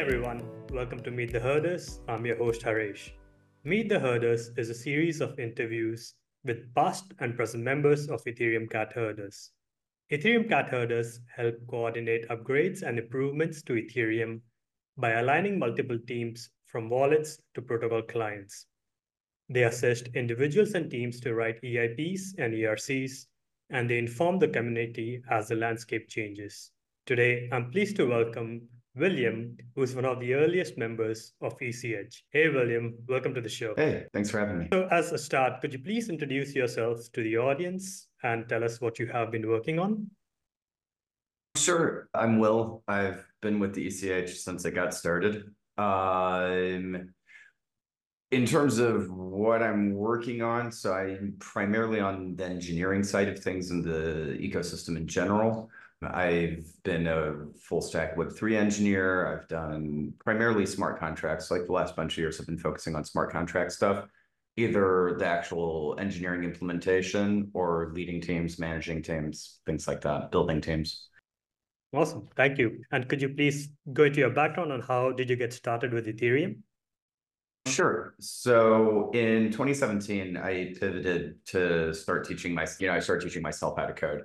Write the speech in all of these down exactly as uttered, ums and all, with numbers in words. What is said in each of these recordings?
everyone, welcome to Meet the Herders. I'm your host Harish. Meet the Herders is a series of interviews with past and present members of Ethereum Cat Herders. Ethereum Cat Herders help coordinate upgrades and improvements to Ethereum by aligning multiple teams from wallets to protocol clients. They assist individuals and teams to write E I Ps and E R Cs, and they inform the community as the landscape changes. Today, I'm pleased to welcome William, who is one of the earliest members of E C H. Hey, William, welcome to the show. Hey, thanks for having me. So, as a start, could you please introduce yourself to the audience and tell us what you have been working on? Sure. I'm Will. I've been with the E C H since it got started. Um, in terms of what I'm working on, so I'm primarily on the engineering side of things in the ecosystem in general. I've been a full stack Web three engineer. I've done primarily smart contracts. Like the last bunch of years, I've been focusing on smart contract stuff, either the actual engineering implementation or leading teams, managing teams, things like that, building teams. Awesome. Thank you. And could you please go into your background on how did you get started with Ethereum? Sure. So in twenty seventeen, I pivoted to start teaching my, you know, I started teaching myself how to code.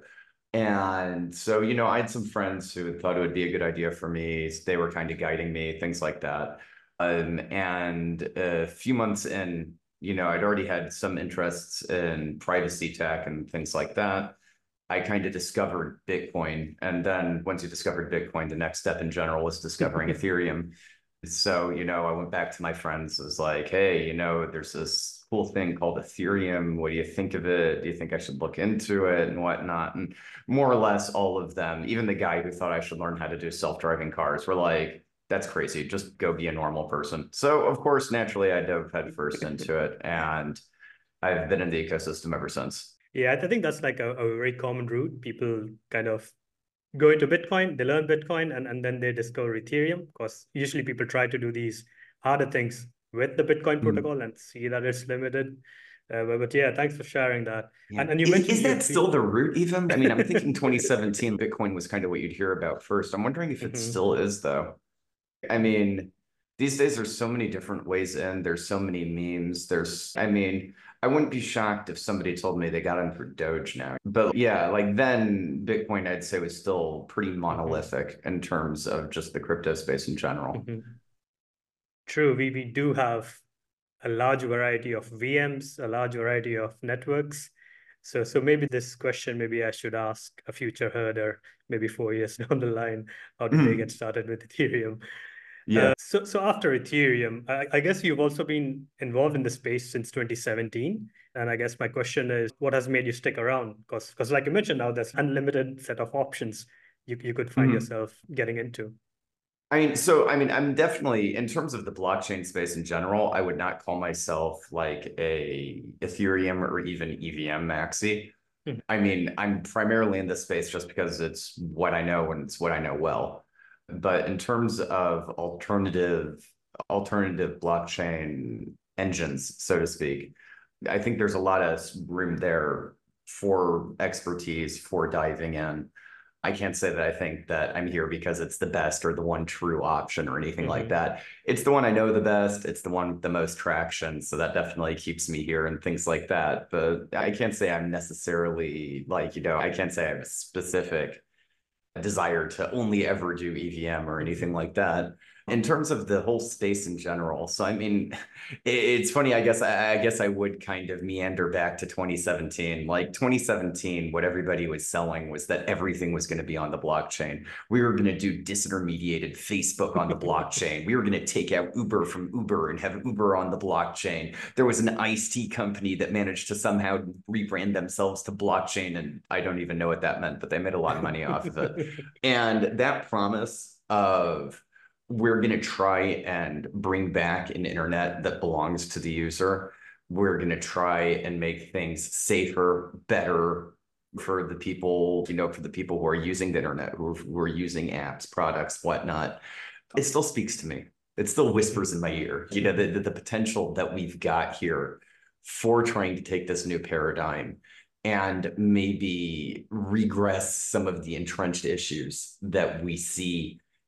And so, you know, I had some friends who thought it would be a good idea for me. They were kind of guiding me, things like that. Um, and a few months in, you know, I'd already had some interests in privacy tech and things like that. I kind of discovered Bitcoin. And then once you discovered Bitcoin, the next step in general was discovering Ethereum. So, you know, I went back to my friends, was like, hey, you know, there's this cool thing called Ethereum. What do you think of it? Do you think I should look into it and whatnot? And more or less all of them, even the guy who thought I should learn how to do self-driving cars, were like, that's crazy. Just go be a normal person. So, of course, naturally, I dove headfirst into it. And I've been in the ecosystem ever since. Yeah, I think that's like a, a very common route. People kind of go into Bitcoin, they learn Bitcoin, and, and then they discover Ethereum, because usually people try to do these harder things with the Bitcoin protocol and see that it's limited. Uh, but, but yeah, thanks for sharing that. Yeah. And, and you is, mentioned is that still the route even? I mean, I'm thinking twenty seventeen Bitcoin was kind of what you'd hear about first. I'm wondering if it mm-hmm. still is though. I mean, these days there's so many different ways in, there's so many memes. There's, I mean, I wouldn't be shocked if somebody told me they got in for Doge now. But yeah, like then Bitcoin, I'd say, was still pretty monolithic mm-hmm. in terms of just the crypto space in general. Mm-hmm. True, we, we do have a large variety of V Ms, a large variety of networks. So, so maybe this question, maybe I should ask a future herder, maybe four years down the line, how did mm. they get started with Ethereum? Yeah. Uh, so, so after Ethereum, I, I guess you've also been involved in the space since twenty seventeen. And I guess my question is, what has made you stick around? Because, because like you mentioned now, there's unlimited set of options you, you could find mm-hmm. yourself getting into. I mean, so, I mean, I'm definitely, in terms of the blockchain space in general, I would not call myself like a Ethereum or even E V M maxi. Mm-hmm. I mean, I'm primarily in this space just because it's what I know and it's what I know well. But in terms of alternative, alternative blockchain engines, so to speak, I think there's a lot of room there for expertise, for diving in. I can't say that I think that I'm here because it's the best or the one true option or anything mm-hmm. like that. It's the one I know the best. It's the one with the most traction. So that definitely keeps me here and things like that. But I can't say I'm necessarily like, you know, I can't say I have a specific desire to only ever do E V M or anything like that. In terms of the whole space in general. So, I mean, it's funny, I guess, I guess I would kind of meander back to twenty seventeen. Like twenty seventeen, what everybody was selling was that everything was going to be on the blockchain. We were going to do disintermediated Facebook on the blockchain. We were going to take out Uber from Uber and have Uber on the blockchain. There was an iced tea company that managed to somehow rebrand themselves to blockchain. And I don't even know what that meant, but they made a lot of money off of it. And that promise of we're going to try and bring back an internet that belongs to the user. We're going to try and make things safer, better for the people, you know, for the people who are using the internet, who are, who are using apps, products, whatnot. It still speaks to me. It still whispers in my ear, you know, the, the, the potential that we've got here for trying to take this new paradigm and maybe regress some of the entrenched issues that we see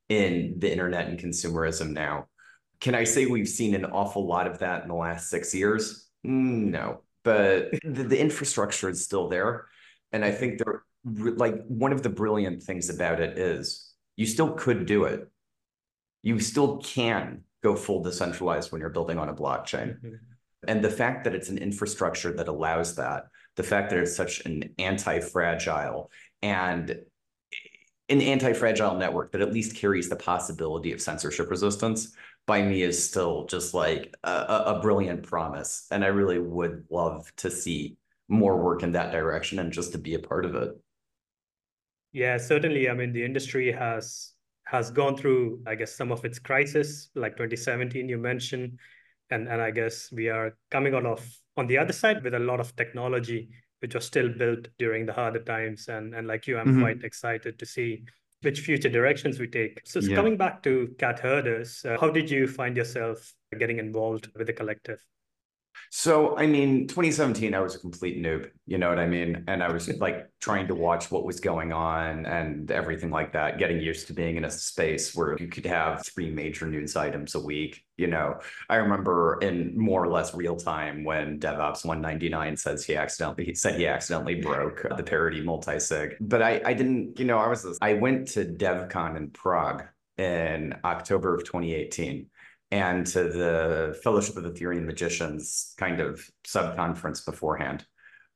in the internet and consumerism now. Can I say we've seen an awful lot of that in the last six years? No, but the, the infrastructure is still there. And I think there, like, one of the brilliant things about it is you still could do it. You still can go full decentralized when you're building on a blockchain. Mm-hmm. And the fact that it's an infrastructure that allows that, the fact that it's such an anti-fragile and an anti-fragile network that at least carries the possibility of censorship resistance, by me is still just like a, a brilliant promise. And I really would love to see more work in that direction and just to be a part of it. Yeah, certainly. I mean, the industry has has gone through, I guess, some of its crisis, like twenty seventeen you mentioned. And, and I guess we are coming out of on the other side with a lot of technology, which was still built during the harder times. And, and like you, I'm mm-hmm. quite excited to see which future directions we take. So yeah. Coming back to Cat Herders, uh, how did you find yourself getting involved with the collective? So, I mean, twenty seventeen, I was a complete noob, you know what I mean? And I was like trying to watch what was going on and everything like that, getting used to being in a space where you could have three major news items a week. You know, I remember in more or less real time when DevOps one ninety-nine says he accidentally, he said he accidentally broke the parity multi-sig. But I, I didn't, you know, I was, I went to DevCon in Prague in October of twenty eighteen. And to the Fellowship of Ethereum Magicians kind of sub-conference beforehand.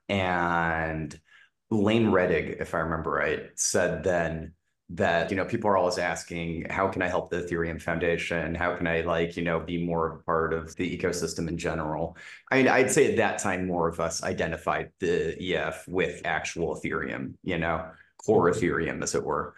And Lane Reddig, if I remember right, said then that, you know, people are always asking, how can I help the Ethereum Foundation? How can I, like, you know, be more of a part of the ecosystem in general? I mean, I'd say at that time, more of us identified the E F with actual Ethereum, you know, core Ethereum, as it were.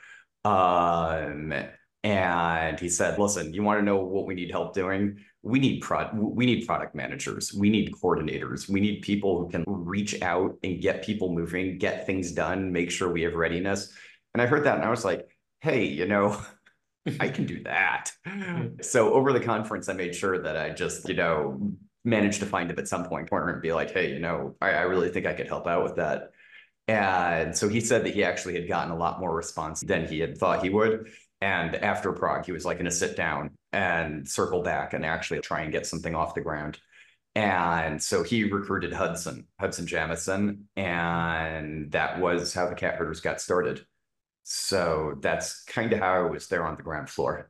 Um, And he said, listen, you want to know what we need help doing? We need prod we need product managers. We need coordinators. We need people who can reach out and get people moving, get things done, make sure we have readiness. And I heard that and I was like, hey, you know, I can do that. So over the conference, I made sure that I just, you know, managed to find him at some point corner and be like, hey, you know, I, I really think I could help out with that. And so he said that he actually had gotten a lot more response than he had thought he would. And after Prague, he was like going to sit down and circle back and actually try and get something off the ground. And so he recruited Hudson, Hudson Jamison, and that was how the Cat Herders got started. So that's kind of how I was there on the ground floor.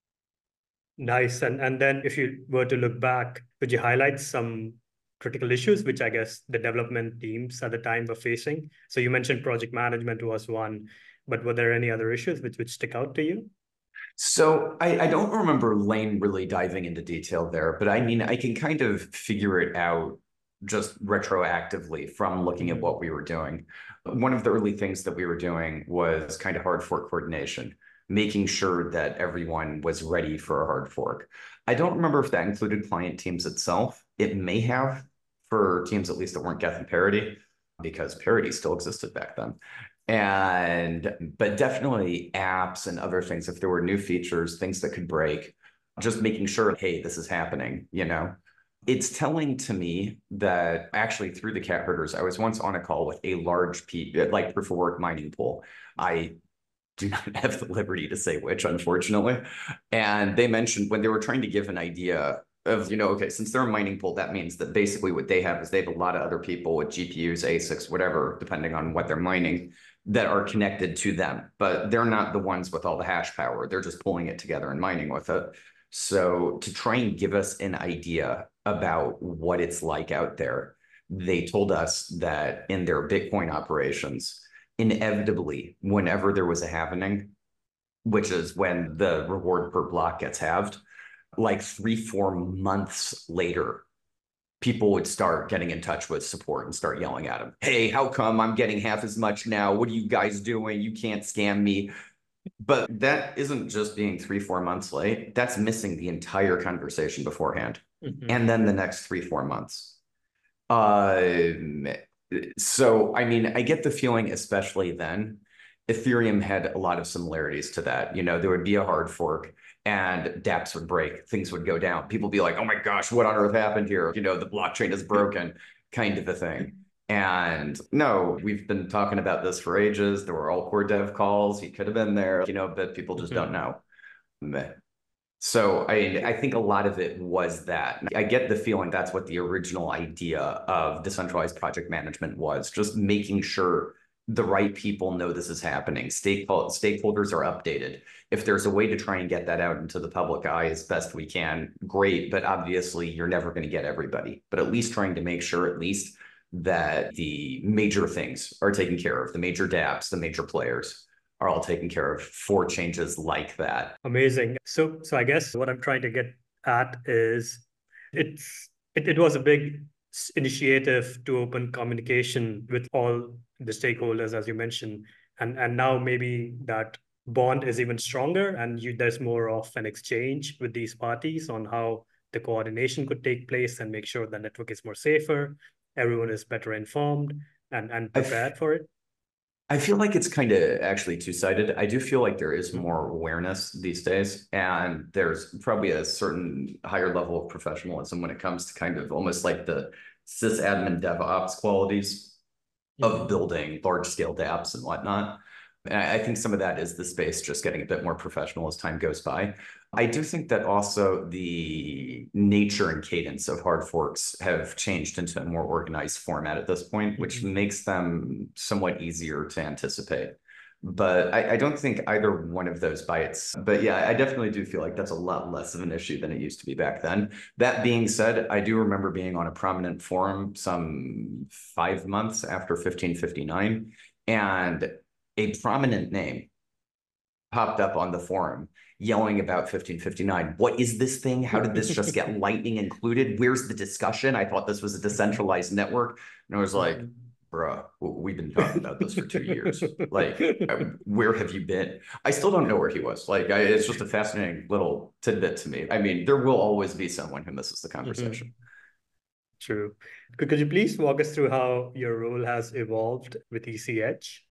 Nice. And, and then if you were to look back, could you highlight some critical issues, which I guess the development teams at the time were facing? So you mentioned project management was one. But were there any other issues which, which stick out to you? So I, I don't remember Lane really diving into detail there, but I mean, I can kind of figure it out just retroactively from looking at what we were doing. One of the early things that we were doing was kind of hard fork coordination, making sure that everyone was ready for a hard fork. I don't remember if that included client teams itself. It may have for teams at least that weren't Geth and Parity, because Parity still existed back then. And, but definitely apps and other things, if there were new features, things that could break, just making sure, hey, this is happening, you know? It's telling to me that actually through the Cat Herders, I was once on a call with a large, P, like proof of work mining pool. I do not have the liberty to say which, unfortunately. And they mentioned when they were trying to give an idea of, you know, okay, since they're a mining pool, that means that basically what they have is they have a lot of other people with G P Us, A SICs, whatever, depending on what they're mining, that are connected to them, but they're not the ones with all the hash power. They're just pulling it together and mining with it. So to try and give us an idea about what it's like out there, they told us that in their Bitcoin operations, inevitably, whenever there was a halvening, which is when the reward per block gets halved, like three, four months later, people would start getting in touch with support and start yelling at them. Hey, how come I'm getting half as much now? What are you guys doing? You can't scam me. But that isn't just being three, four months late. That's missing the entire conversation beforehand. Mm-hmm. And then the next three, four months. Um, so, I mean, I get the feeling, especially then, Ethereum had a lot of similarities to that. You know, there would be a hard fork and dApps would break, things would go down. People would be like, oh my gosh, what on earth happened here? You know, the blockchain is broken, kind of a thing. And no, we've been talking about this for ages. There were all core dev calls. He could have been there, you know, but people just mm-hmm. don't know. So I, I think a lot of it was that. I get the feeling that's what the original idea of decentralized project management was, just making sure the right people know this is happening. Stakeholders are updated. If there's a way to try and get that out into the public eye as best we can, great. But obviously, you're never going to get everybody. But at least trying to make sure, at least, that the major things are taken care of, the major dApps, the major players are all taken care of for changes like that. Amazing. So, so I guess what I'm trying to get at is it's it, it was a big initiative to open communication with all the stakeholders, as you mentioned, and and now maybe that bond is even stronger, and you, there's more of an exchange with these parties on how the coordination could take place and make sure the network is more safer, everyone is better informed and and prepared for it. I feel like it's kind of actually two-sided. I do feel like there is more awareness these days, and there's probably a certain higher level of professionalism when it comes to kind of almost like the sysadmin DevOps qualities of building large-scale dApps and whatnot. And I think some of that is the space just getting a bit more professional as time goes by. I do think that also the nature and cadence of hard forks have changed into a more organized format at this point, which mm-hmm. makes them somewhat easier to anticipate. But I, I don't think either one of those bites. But yeah, I definitely do feel like that's a lot less of an issue than it used to be back then. That being said, I do remember being on a prominent forum some five months after fifteen fifty-nine, and a prominent name popped up on the forum yelling about fifteen fifty-nine. What is this thing? How did this just get Lightning included? Where's the discussion? I thought this was a decentralized network. And I was like, bruh, we've been talking about this for two years. Like, where have you been? I still don't know where he was. Like, I, it's just a fascinating little tidbit to me. I mean, there will always be someone who misses the conversation. Mm-hmm. True. Could, could you please walk us through how your role has evolved with E C H?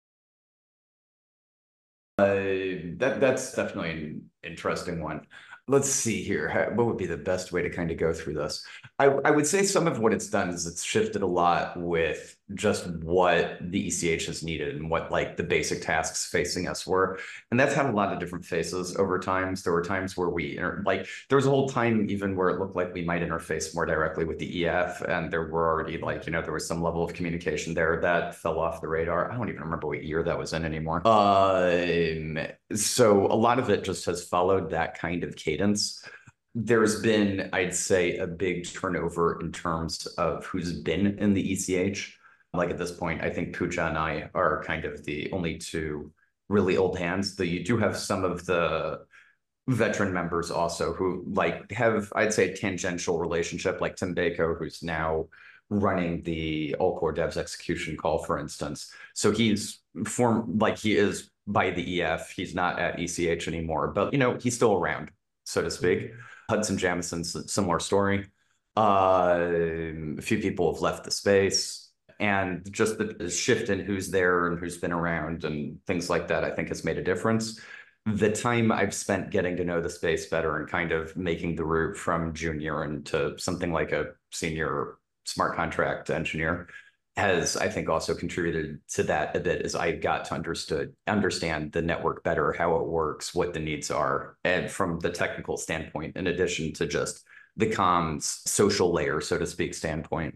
Uh, that that's definitely an interesting one. Let's see here. How, what would be the best way to kind of go through this? I, I would say some of what it's done is it's shifted a lot with just what the E C H has needed and what like the basic tasks facing us were. And that's had a lot of different faces over times. There were times where we, like, there was a whole time even where it looked like we might interface more directly with the E F. And there were already like, you know, there was some level of communication there that fell off the radar. I don't even remember what year that was in anymore. Um, so a lot of it just has followed that kind of cadence. There's been, I'd say, a big turnover in terms of who's been in the E C H. Like at this point, I think Pooja and I are kind of the only two really old hands. Though you do have some of the veteran members also who like have, I'd say, a tangential relationship, like Tim Bako, who's now running the All Core Devs execution call, for instance. So he's formed, like he is by the E F. He's not at E C H anymore, but you know, he's still around, so to speak. Hudson Jamison's similar story. Uh, a few people have left the space. And just the shift in who's there and who's been around and things like that, I think has made a difference. The time I've spent getting to know the space better and kind of making the route from junior into something like a senior smart contract engineer has, I think, also contributed to that a bit as I got to understood, understand the network better, how it works, what the needs are, and from the technical standpoint, in addition to just the comms social layer, so to speak, standpoint.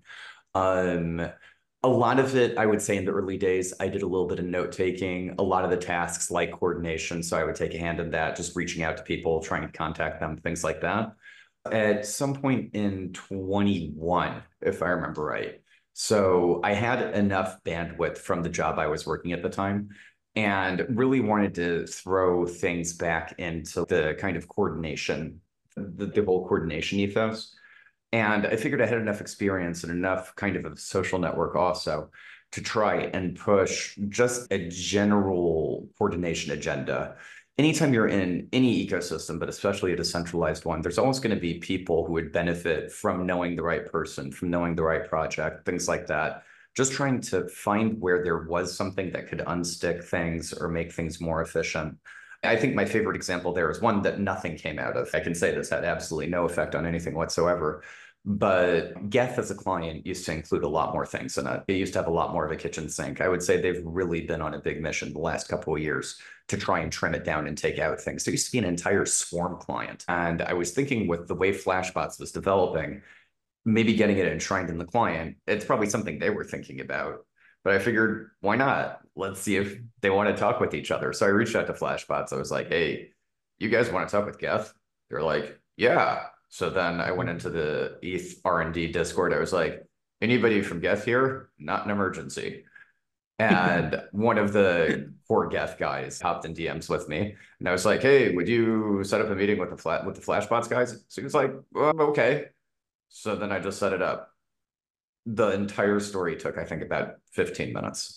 Um, A lot of it, I would say in the early days, I did a little bit of note taking, a lot of the tasks like coordination. So I would take a hand in that, just reaching out to people, trying to contact them, things like that. At some point in twenty-one, if I remember right. So I had enough bandwidth from the job I was working at the time and really wanted to throw things back into the kind of coordination, the, the whole coordination ethos. And I figured I had enough experience and enough kind of a social network also to try and push just a general coordination agenda. Anytime you're in any ecosystem, but especially a decentralized one, there's always going to be people who would benefit from knowing the right person, from knowing the right project, things like that. Just trying to find where there was something that could unstick things or make things more efficient. I think my favorite example there is one that nothing came out of. I can say this had absolutely no effect on anything whatsoever. But Geth as a client used to include a lot more things in it. It used to have a lot more of a kitchen sink. I would say they've really been on a big mission the last couple of years to try and trim it down and take out things. There used to be an entire Swarm client. And I was thinking with the way Flashbots was developing, maybe getting it enshrined in the client, it's probably something they were thinking about. But I figured, why not? Let's see if they want to talk with each other. So I reached out to Flashbots. I was like, hey, you guys want to talk with Geth? They're like, yeah. So then I went into the E T H R and D Discord. I was like, anybody from Geth here? Not an emergency. And one of the core Geth guys hopped in D Ms with me. And I was like, hey, would you set up a meeting with the flat with the Flashbots guys? So he was like, well, okay. So then I just set it up. The entire story took, I think, about fifteen minutes.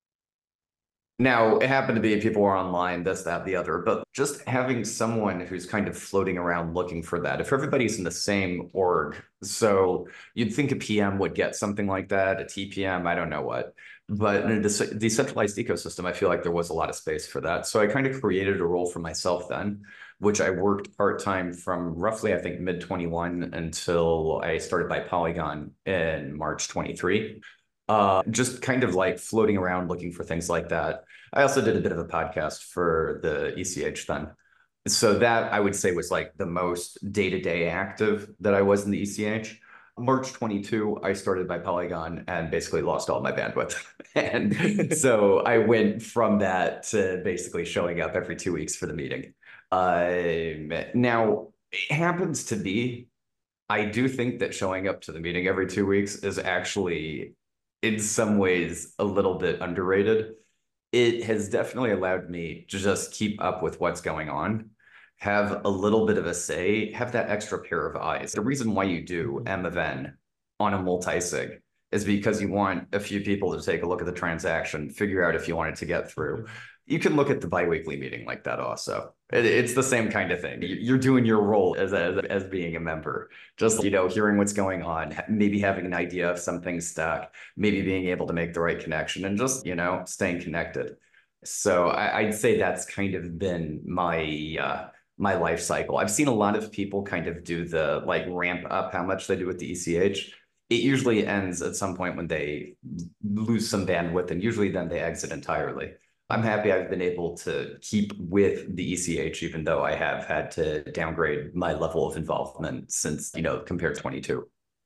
Now, it happened to be people were online, this, that, the other, but just having someone who's kind of floating around looking for that, if everybody's in the same org, so you'd think a P M would get something like that, a T P M, I don't know what, but in a de- decentralized ecosystem, I feel like there was a lot of space for that. So I kind of created a role for myself then, which I worked part-time from roughly, I think, mid twenty-one until I started by Polygon in March twenty-three. Uh, just kind of like floating around looking for things like that. I also did a bit of a podcast for the E C H then. So that I would say was like the most day-to-day active that I was in the E C H. March twenty-two, I started by Polygon and basically lost all my bandwidth. And so I went from that to basically showing up every two weeks for the meeting. Uh, now, it happens to be, I do think that showing up to the meeting every two weeks is actually, in some ways, a little bit underrated. It has definitely allowed me to just keep up with what's going on, have a little bit of a say, have that extra pair of eyes. The reason why you do M of N on a multi-sig is because you want a few people to take a look at the transaction, figure out if you want it to get through. You can look at the biweekly meeting like that also. It, it's the same kind of thing. You're doing your role as, as, as being a member, just, you know, hearing what's going on, maybe having an idea of something stuck, maybe being able to make the right connection and just, you know, staying connected. So I, I'd say that's kind of been my, uh, my life cycle. I've seen a lot of people kind of do the like ramp up how much they do with the E C H. It usually ends at some point when they lose some bandwidth, and usually then they exit entirely. I'm happy I've been able to keep with the E C H, even though I have had to downgrade my level of involvement since, you know, compared to twenty-two.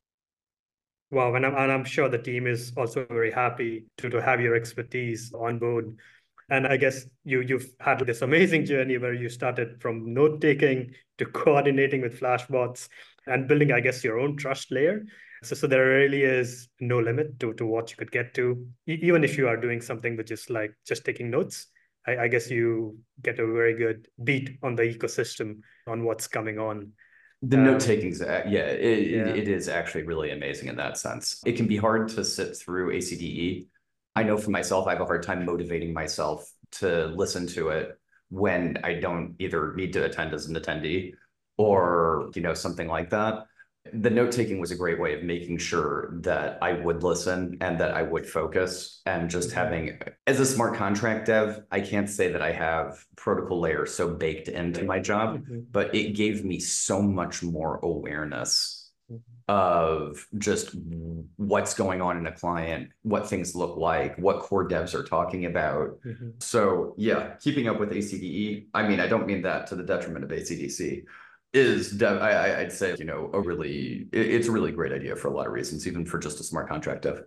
Wow, and I'm, and I'm sure the team is also very happy to, to have your expertise on board. And I guess you, you've had this amazing journey where you started from note-taking to coordinating with Flashbots and building, I guess, your own trust layer. So, so there really is no limit to, to what you could get to. E- even if you are doing something which is like just taking notes, I, I guess you get a very good beat on the ecosystem on what's coming on. The Um, note taking's, uh, yeah, it, yeah. it is actually really amazing in that sense. It can be hard to sit through A C D E. I know for myself, I have a hard time motivating myself to listen to it when I don't either need to attend as an attendee or, you know, something like that. The note taking was a great way of making sure that I would listen and that I would focus, and just having, as a smart contract dev, I can't say that I have protocol layer so baked into my job, Mm-hmm. but it gave me so much more awareness of just what's going on in a client, what things look like, what core devs are talking about. Mm-hmm. So yeah, keeping up with A C D E, I mean, I don't mean that to the detriment of A C D C, is I, I'd say, you know, a really, it's a really great idea for a lot of reasons, even for just a smart contract dev.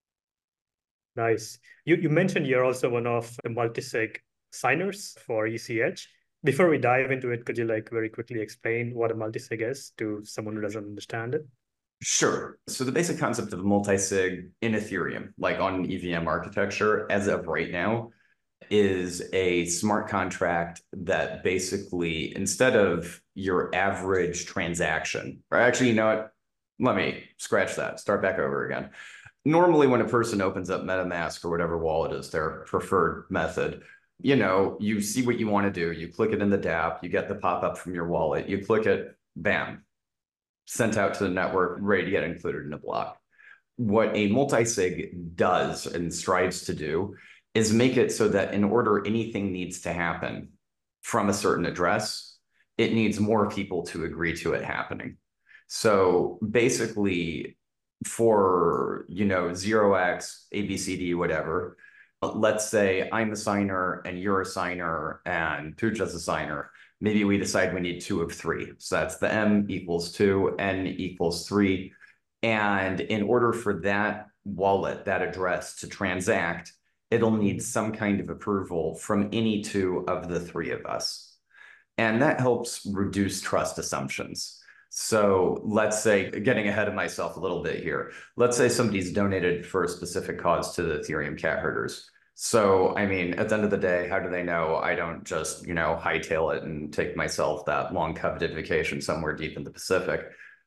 Nice. You, you mentioned you're also one of the multi-sig signers for E C H. Before we dive into it, could you like very quickly explain what a multi-sig is to someone who doesn't understand it? Sure. So the basic concept of multi-sig in Ethereum, like on E V M architecture, as of right now, is a smart contract that basically, instead of your average transaction, or actually, you know what? Let me scratch that, start back over again. Normally, when a person opens up MetaMask or whatever wallet is their preferred method, you know, you see what you want to do, you click it in the dApp, you get the pop-up from your wallet, you click it, bam, sent out to the network, ready to get included in a block. What a multi-sig does and strives to do is make it so that in order anything needs to happen from a certain address, it needs more people to agree to it happening. So basically, for, you know, zero x, A B C D, whatever, let's say I'm a signer and you're a signer and Pooja's a signer. Maybe we decide we need two of three. So that's the M equals two, N equals three. And in order for that wallet, that address to transact, it'll need some kind of approval from any two of the three of us. And that helps reduce trust assumptions. So let's say, getting ahead of myself a little bit here, let's say somebody's donated for a specific cause to the Ethereum cat herders. So, I mean, at the end of the day, how do they know I don't just, you know, hightail it and take myself that long coveted vacation somewhere deep in the Pacific?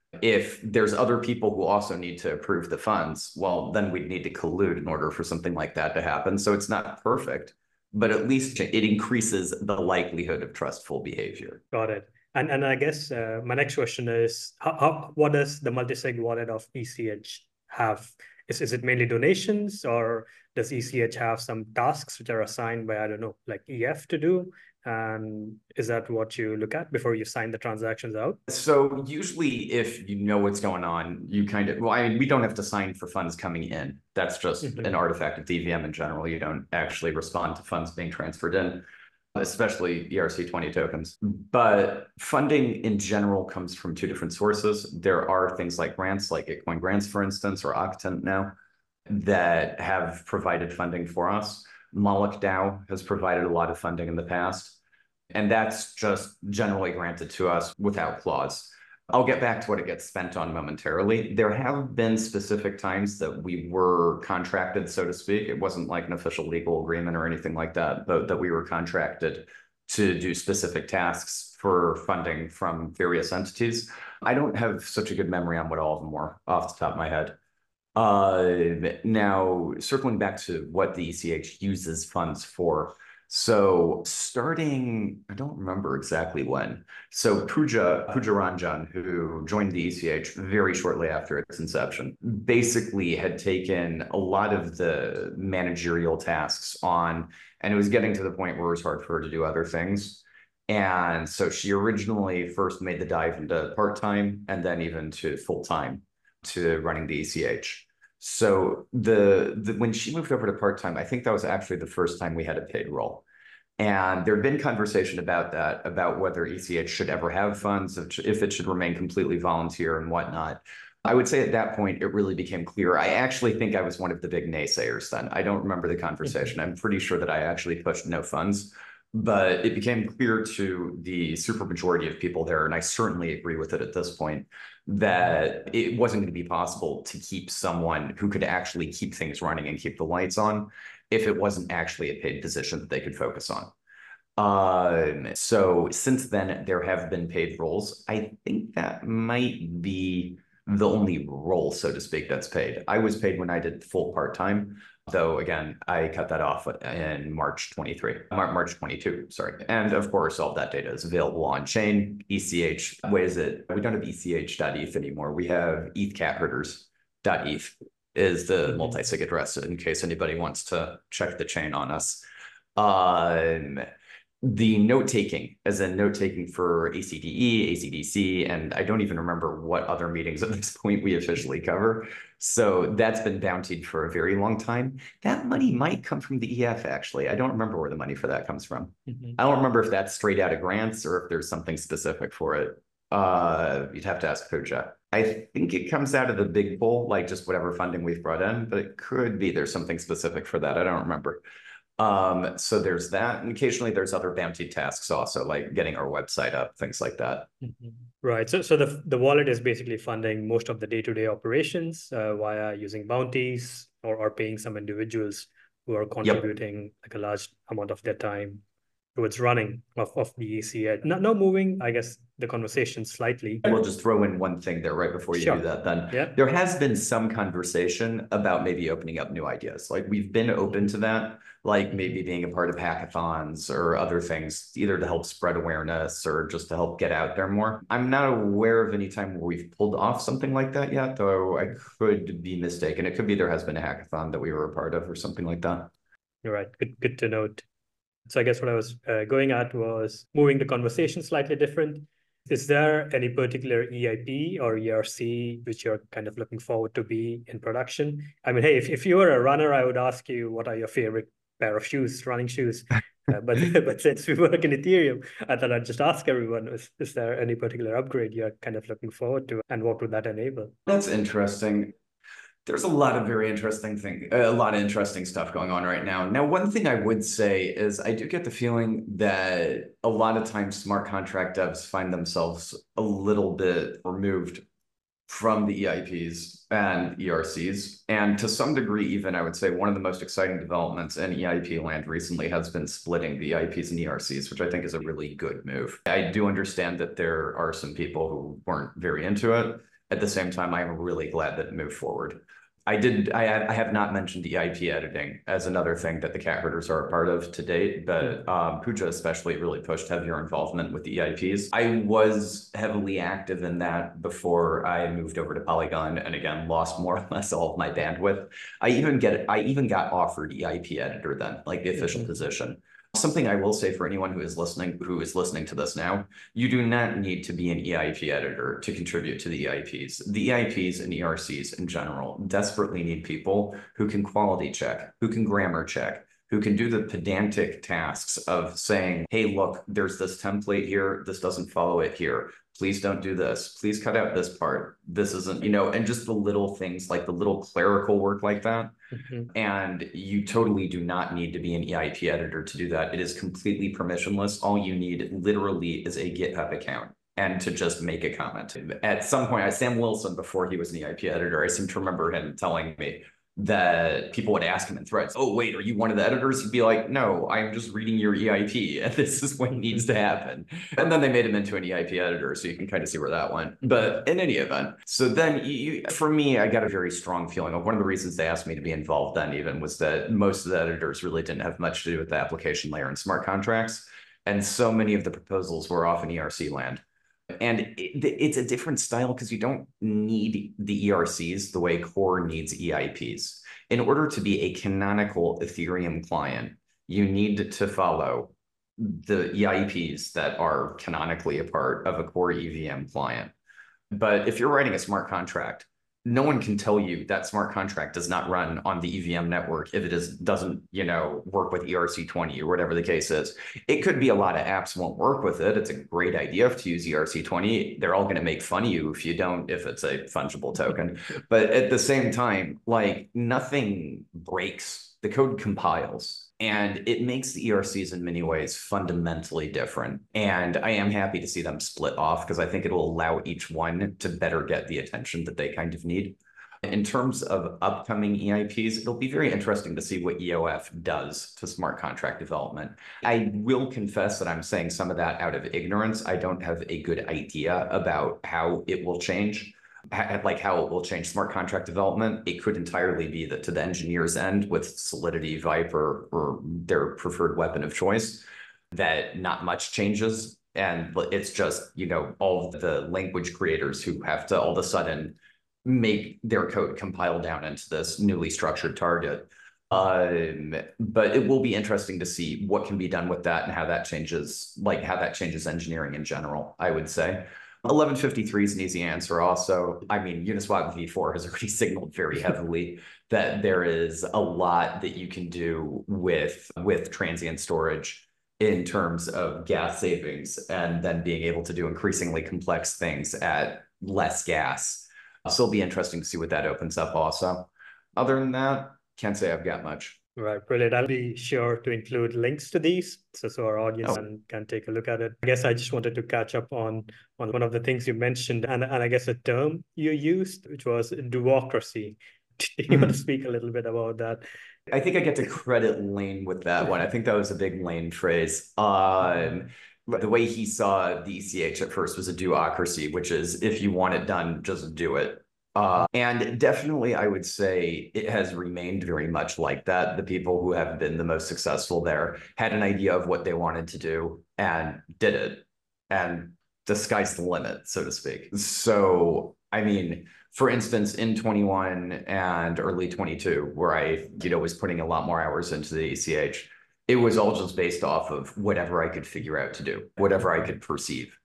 If there's other people who also need to approve the funds, well, then we'd need to collude in order for something like that to happen. So it's not perfect, but at least it increases the likelihood of trustful behavior. Got it. And and I guess uh, my next question is, how, how what does the multisig wallet of E C H have? Is, is it mainly donations, or does E C H have some tasks which are assigned by, I don't know, like E F to do? And is that what you look at before you sign the transactions out? So usually if you know what's going on, you kind of, well, I mean, we don't have to sign for funds coming in. That's just mm-hmm. an artifact of the E V M in general. You don't actually respond to funds being transferred in, especially E R C twenty tokens. But funding in general comes from two different sources. There are things like grants, like Gitcoin grants, for instance, or Octant now, that have provided funding for us. Moloch DAO has provided a lot of funding in the past, and that's just generally granted to us without clause. I'll get back to what it gets spent on momentarily. There have been specific times that we were contracted, so to speak. It wasn't like an official legal agreement or anything like that, but that we were contracted to do specific tasks for funding from various entities. I don't have such a good memory on what all of them were off the top of my head. Uh, now, circling back to what the E C H uses funds for. So starting, I don't remember exactly when. So Pooja, Pooja Ranjan, who joined the E C H very shortly after its inception, basically had taken a lot of the managerial tasks on, and it was getting to the point where it was hard for her to do other things. And so she originally first made the dive into part-time and then even to full-time to running the E C H. So the, the when she moved over to part-time, I think that was actually the first time we had a paid role. And there had been conversation about that, about whether E C H should ever have funds, if it should remain completely volunteer and whatnot. I would say at that point, it really became clear. I actually think I was one of the big naysayers then. I don't remember the conversation. I'm pretty sure that I actually pushed no funds. But it became clear to the super majority of people there, and I certainly agree with it at this point, that it wasn't going to be possible to keep someone who could actually keep things running and keep the lights on if it wasn't actually a paid position that they could focus on. Um, so since then, there have been paid roles. I think that might be the only role, so to speak, that's paid. I was paid when I did full part-time. Though, again, I cut that off in March twenty-three, March twenty-two, sorry. And of course, all of that data is available on chain. E C H, what is it? We don't have E C H dot E T H anymore. We have E T H cat herders dot E T H is the mm-hmm. multi-sig address in case anybody wants to check the chain on us. Um, the note-taking, as in note-taking for A C D E, A C D C, and I don't even remember what other meetings at this point we officially cover. So that's been bountied for a very long time. That money might come from the E F, actually. I don't remember where the money for that comes from. Mm-hmm. I don't remember if that's straight out of grants or if there's something specific for it. Uh, you'd have to ask Pooja. I think it comes out of the big pool, like just whatever funding we've brought in, but it could be there's something specific for that. I don't remember. Um, so there's that. And occasionally there's other bounty tasks also, like getting our website up, things like that. Mm-hmm. Right. So, so the, the wallet is basically funding most of the day-to-day operations uh, via using bounties or, or paying some individuals who are contributing yep. like a large amount of their time towards running of, of the E C H. Now, now moving, I guess, the conversation slightly. We'll just throw in one thing there right before you sure. do that then. Yeah. There has been some conversation about maybe opening up new ideas. Like we've been open to that, like maybe being a part of hackathons or other things, either to help spread awareness or just to help get out there more. I'm not aware of any time where we've pulled off something like that yet, though I could be mistaken. It could be there has been a hackathon that we were a part of or something like that. You're right. Good, good to note. So I guess what I was uh, going at was moving the conversation slightly different. Is there any particular E I P or E R C which you're kind of looking forward to be in production? I mean, hey, if, if you were a runner, I would ask you what are your favorite pair of shoes, running shoes. Uh, but but since we work in Ethereum, I thought I'd just ask everyone, is, is there any particular upgrade you're kind of looking forward to, and what would that enable? That's interesting. There's a lot of very interesting thing, a lot of interesting stuff going on right now. Now, one thing I would say is I do get the feeling that a lot of times smart contract devs find themselves a little bit removed from the E I Ps and E R Cs. And to some degree, even I would say one of the most exciting developments in E I P land recently has been splitting the E I Ps and E R Cs, which I think is a really good move. I do understand that there are some people who weren't very into it. At the same time, I'm really glad that it moved forward. I did. I, I have not mentioned E I P editing as another thing that the cat herders are a part of to date, but um, Pooja especially really pushed heavier involvement with the E I Ps. I was heavily active in that before I moved over to Polygon, and again lost more or less all of my bandwidth. I even get. I even got offered E I P editor then, like the official mm-hmm. position. Something I will say for anyone who is listening, who is listening to this now, you do not need to be an E I P editor to contribute to the E I Ps. The E I Ps and E R Cs in general desperately need people who can quality check, who can grammar check, who can do the pedantic tasks of saying, hey, look, there's this template here. This doesn't follow it here. Please don't do this. Please cut out this part. This isn't, you know, and just the little things like the little clerical work like that. Mm-hmm. And you totally do not need to be an E I P editor to do that. It is completely permissionless. All you need literally is a GitHub account and to just make a comment. At some point, Sam Wilson, before he was an E I P editor, I seem to remember him telling me that people would ask him in threads, oh, wait, are you one of the editors? He'd be like, no, I'm just reading your E I P and this is what needs to happen. And then they made him into an E I P editor, so you can kind of see where that went. But in any event, so then you, for me, I got a very strong feeling of one of the reasons they asked me to be involved then even was that most of the editors really didn't have much to do with the application layer and smart contracts. And so many of the proposals were off in E R C land. And it, it's a different style because you don't need the E R Cs the way Core needs E I Ps. In order to be a canonical Ethereum client, you need to follow the E I Ps that are canonically a part of a Core E V M client. But if you're writing a smart contract, no one can tell you that smart contract does not run on the E V M network if it is doesn't, you know, work with E R C twenty or whatever the case is. It could be a lot of apps won't work with it. It's a great idea to use E R C twenty. They're all going to make fun of you if you don't, if it's a fungible token. But at the same time, like nothing breaks. The code compiles. And it makes the E R Cs in many ways fundamentally different. And I am happy to see them split off because I think it will allow each one to better get the attention that they kind of need. In terms of upcoming E I Ps, it'll be very interesting to see what E O F does to smart contract development. I will confess that I'm saying some of that out of ignorance. I don't have a good idea about how it will change. Like how it will change smart contract development. It could entirely be that to the engineer's end with Solidity, Viper, or their preferred weapon of choice, that not much changes. And it's just, you know, all of the language creators who have to all of a sudden make their code compile down into this newly structured target. Um, but it will be interesting to see what can be done with that and how that changes, like how that changes engineering in general, I would say. eleven fifty-three is an easy answer also. I mean, Uniswap v four has already signaled very heavily that there is a lot that you can do with, with transient storage in terms of gas savings and then being able to do increasingly complex things at less gas. So it'll be interesting to see what that opens up also. Other than that, can't say I've got much. Right, brilliant. I'll be sure to include links to these so, so our audience oh. can, can take a look at it. I guess I just wanted to catch up on, on one of the things you mentioned, and, and I guess a term you used, which was duocracy. Do you mm-hmm. want to speak a little bit about that? I think I get to credit Lane with that one. I think that was a big Lane phrase. Um, the way he saw the E C H at first was a duocracy, which is if you want it done, just do it. Uh, and definitely, I would say it has remained very much like that. The people who have been the most successful there had an idea of what they wanted to do and did it. And the sky's the limit, so to speak. So, I mean, for instance, in twenty-one and early twenty-two, where I, you know, was putting a lot more hours into the E C H, it was all just based off of whatever I could figure out to do, whatever I could perceive.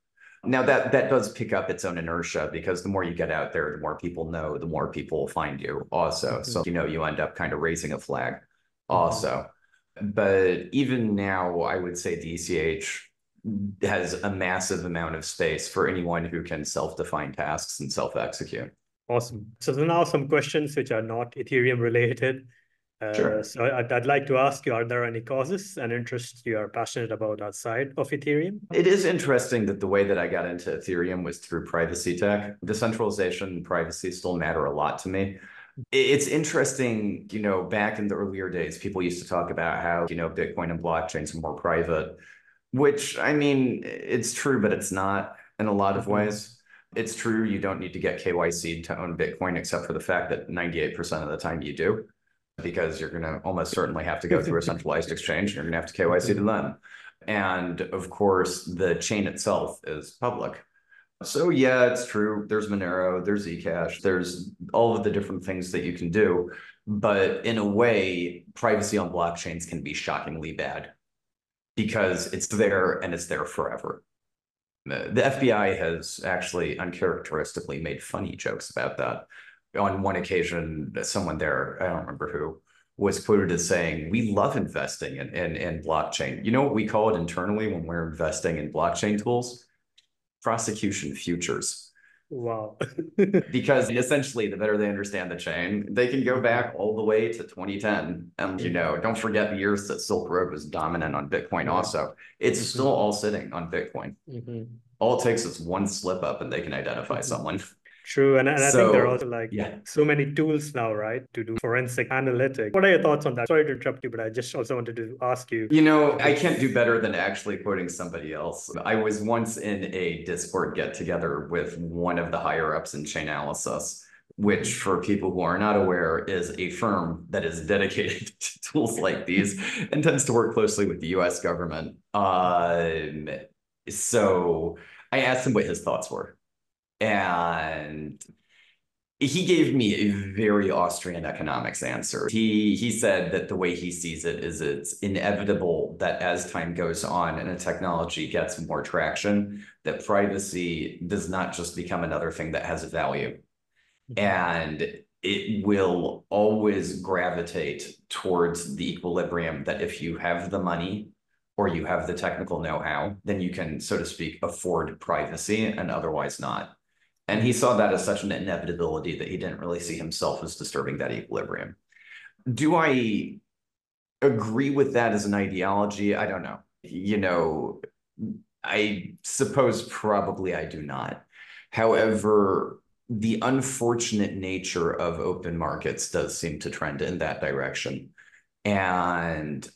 Now that that does pick up its own inertia because the more you get out there, the more people know, the more people find you also. Mm-hmm. So, you know, you end up kind of raising a flag also. Mm-hmm. But even now, I would say D C H has a massive amount of space for anyone who can self-define tasks and self-execute. Awesome. So there are now some questions which are not Ethereum related. Uh, Sure. so I'd, I'd like to ask you, are there any causes and interests you are passionate about outside of Ethereum? It is interesting that the way that I got into Ethereum was through privacy tech. Decentralization and privacy still matter a lot to me. It's interesting, you know, back in the earlier days, people used to talk about how, you know, Bitcoin and blockchains are more private, which, I mean, it's true, but it's not in a lot of Mm-hmm. ways. It's true, you don't need to get K Y C to own Bitcoin, except for the fact that ninety-eight percent of the time you do, because you're going to almost certainly have to go through a centralized exchange. And you're going to have to K Y C to them. And of course, the chain itself is public. So yeah, it's true. There's Monero, there's Zcash, there's all of the different things that you can do. But in a way, privacy on blockchains can be shockingly bad because it's there and it's there forever. The F B I has actually uncharacteristically made funny jokes about that. On one occasion, someone there, I don't remember who, was quoted as saying, "We love investing in, in, in blockchain." You know what we call it internally when we're investing in blockchain tools? Prosecution futures. Wow. Because essentially, the better they understand the chain, they can go back all the way to twenty ten. And, you know, don't forget the years that Silk Road was dominant on Bitcoin also. It's mm-hmm. still all sitting on Bitcoin. Mm-hmm. All it takes is one slip up and they can identify mm-hmm. someone. True. And, and so, I think there are also like yeah. so many tools now, right, to do forensic analytics. What are your thoughts on that? Sorry to interrupt you, but I just also wanted to ask you. You know, I can't do better than actually quoting somebody else. I was once in a Discord get together with one of the higher ups in Chainalysis, which for people who are not aware is a firm that is dedicated to tools like these and tends to work closely with the U S government. Um, so I asked him what his thoughts were. And he gave me a very Austrian economics answer. He he said that the way he sees it is it's inevitable that as time goes on and a technology gets more traction, that privacy does not just become another thing that has a value. And it will always gravitate towards the equilibrium that if you have the money or you have the technical know-how, then you can, so to speak, afford privacy and otherwise not. And he saw that as such an inevitability that he didn't really see himself as disturbing that equilibrium. Do I agree with that as an ideology? I don't know. You know, I suppose probably I do not. However, the unfortunate nature of open markets does seem to trend in that direction. And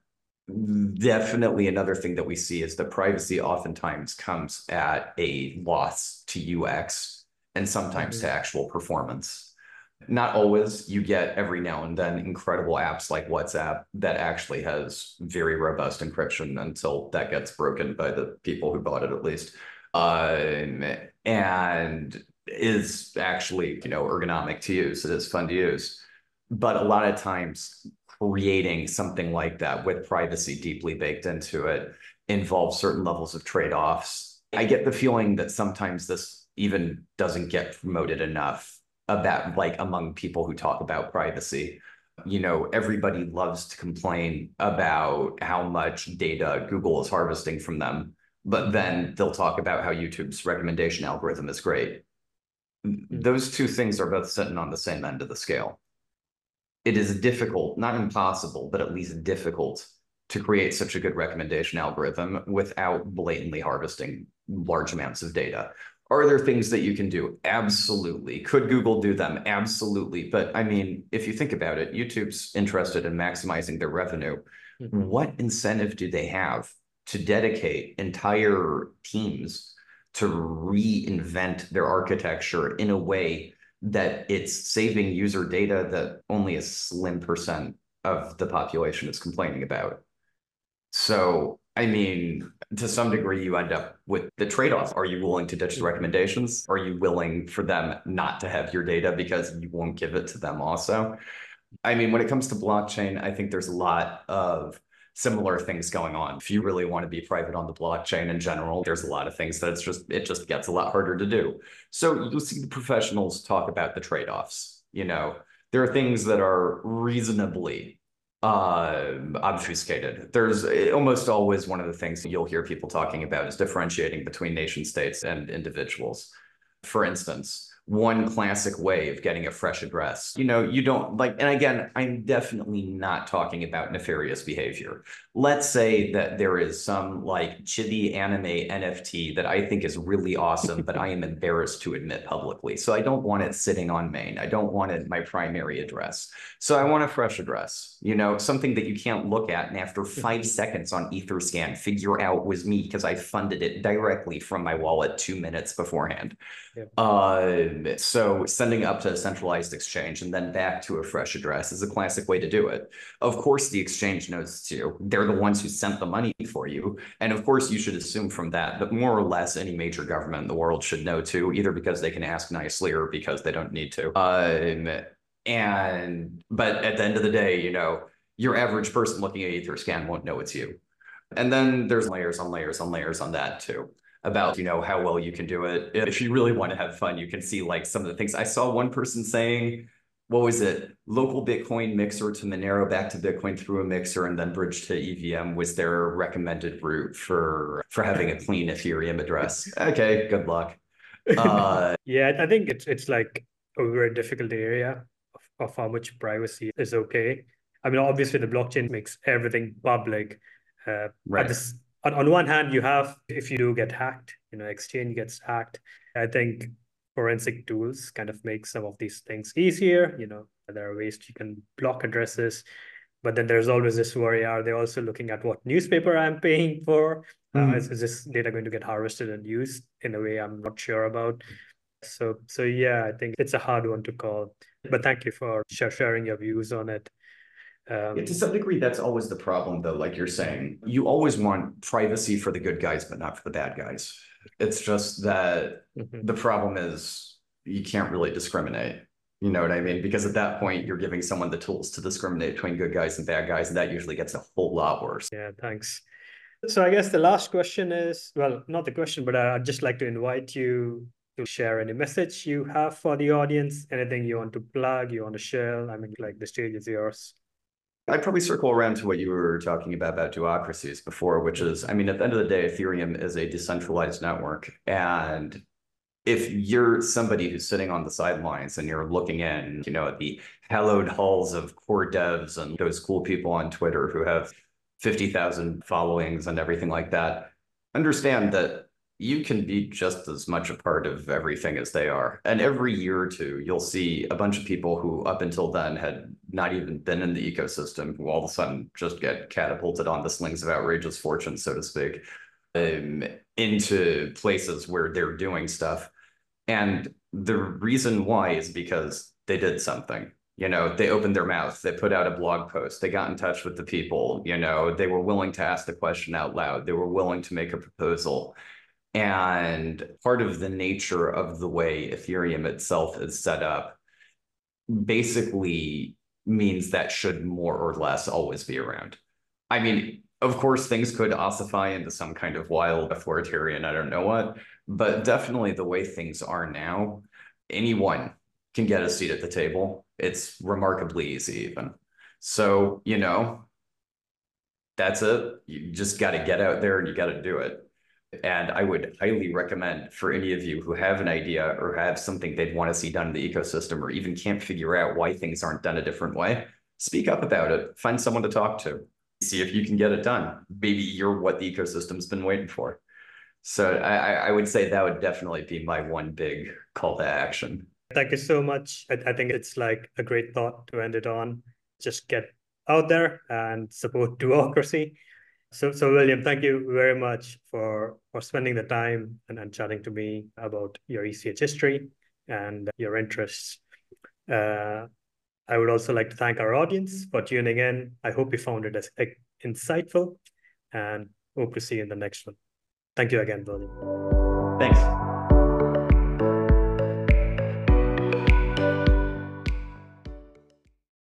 definitely another thing that we see is that privacy oftentimes comes at a loss to U X and sometimes mm-hmm. to actual performance. Not always. You get every now and then incredible apps like WhatsApp that actually has very robust encryption until that gets broken by the people who bought it at least. Um, and is actually, you know, ergonomic to use. It is fun to use. But a lot of times creating something like that with privacy deeply baked into it involves certain levels of trade-offs. I get the feeling that sometimes this even doesn't get promoted enough about like among people who talk about privacy. You know, everybody loves to complain about how much data Google is harvesting from them, but then they'll talk about how YouTube's recommendation algorithm is great. Those two things are both sitting on the same end of the scale. It is difficult, not impossible, but at least difficult to create such a good recommendation algorithm without blatantly harvesting large amounts of data. Are there things that you can do? Absolutely. Could Google do them? Absolutely. But I mean, if you think about it, YouTube's interested in maximizing their revenue. Mm-hmm. What incentive do they have to dedicate entire teams to reinvent their architecture in a way that it's saving user data that only a slim percent of the population is complaining about? So, I mean, to some degree, you end up with the trade-off. Are you willing to ditch the recommendations? Are you willing for them not to have your data because you won't give it to them also? I mean, when it comes to blockchain, I think there's a lot of similar things going on. If you really want to be private on the blockchain in general, there's a lot of things that it's just, it just gets a lot harder to do. So you'll see the professionals talk about the trade-offs. You know, there are things that are reasonably uh, obfuscated. There's almost always one of the things that you'll hear people talking about is differentiating between nation states and individuals. For instance, one classic way of getting a fresh address. You know, you don't like, and again, I'm definitely not talking about nefarious behavior. Let's say that there is some like chibi anime N F T that I think is really awesome, but I am embarrassed to admit publicly. So I don't want it sitting on main. I don't want it my primary address. So I want a fresh address, you know, something that you can't look at and after five seconds on Etherscan, figure out was me because I funded it directly from my wallet two minutes beforehand. Yep. Uh, so sending up to a centralized exchange and then back to a fresh address is a classic way to do it. Of course, the exchange knows too. They're the ones who sent the money for you. And of course, you should assume from that, but more or less any major government in the world should know too, either because they can ask nicely or because they don't need to. Um, and, but at the end of the day, you know, your average person looking at Etherscan won't know it's you. And then there's layers on layers on layers on that too, about, you know, how well you can do it. If you really want to have fun, you can see like some of the things. I saw one person saying, what was it? Local Bitcoin mixer to Monero back to Bitcoin through a mixer and then bridge to E V M was their recommended route for, for having a clean Ethereum address. Okay, good luck. Uh, yeah, I think it's, it's like a very difficult area of, of how much privacy is okay. I mean, obviously the blockchain makes everything public. Uh, right. This, on, on one hand, you have, if you do get hacked, you know, exchange gets hacked. I think forensic tools kind of make some of these things easier. You know, there are ways you can block addresses, but then there's always this worry, are they also looking at what newspaper I'm paying for? Mm. Uh, is, is this data going to get harvested and used in a way I'm not sure about? So, so yeah, I think it's a hard one to call, but thank you for sharing your views on it. Um, yeah, to some degree, that's always the problem, though. Like you're saying, you always want privacy for the good guys, but not for the bad guys. It's just that mm-hmm. the problem is you can't really discriminate. You know what I mean? Because at that point, you're giving someone the tools to discriminate between good guys and bad guys, and that usually gets a whole lot worse. Yeah, thanks. So I guess the last question is, well, not the question, but I'd just like to invite you to share any message you have for the audience, anything you want to plug, you want to share. I mean, like the stage is yours. I'd probably circle around to what you were talking about about duocracies before, which is, I mean, at the end of the day, Ethereum is a decentralized network. And if you're somebody who's sitting on the sidelines and you're looking in, you know, at the hallowed halls of core devs and those cool people on Twitter who have fifty thousand followings and everything like that, understand that you can be just as much a part of everything as they are. And every year or two, you'll see a bunch of people who up until then had not even been in the ecosystem, who all of a sudden just get catapulted on the slings of outrageous fortune, so to speak, um, into places where they're doing stuff. And the reason why is because they did something. You know, they opened their mouth, they put out a blog post, they got in touch with the people, you know, they were willing to ask the question out loud, they were willing to make a proposal. And part of the nature of the way Ethereum itself is set up basically means that should more or less always be around. I mean, of course, things could ossify into some kind of wild authoritarian, I don't know what, but definitely the way things are now, anyone can get a seat at the table. It's remarkably easy even. So, you know, that's it. You just got to get out there and you got to do it. And I would highly recommend for any of you who have an idea or have something they'd want to see done in the ecosystem or even can't figure out why things aren't done a different way, speak up about it. Find someone to talk to. See if you can get it done. Maybe you're what the ecosystem's been waiting for. So I, I would say that would definitely be my one big call to action. Thank you so much. I, I think it's like a great thought to end it on. Just get out there and support duocracy. So, so William, thank you very much for, for spending the time and, and chatting to me about your E C H history and your interests. Uh, I would also like to thank our audience for tuning in. I hope you found it as insightful and hope to see you in the next one. Thank you again, William. Thanks.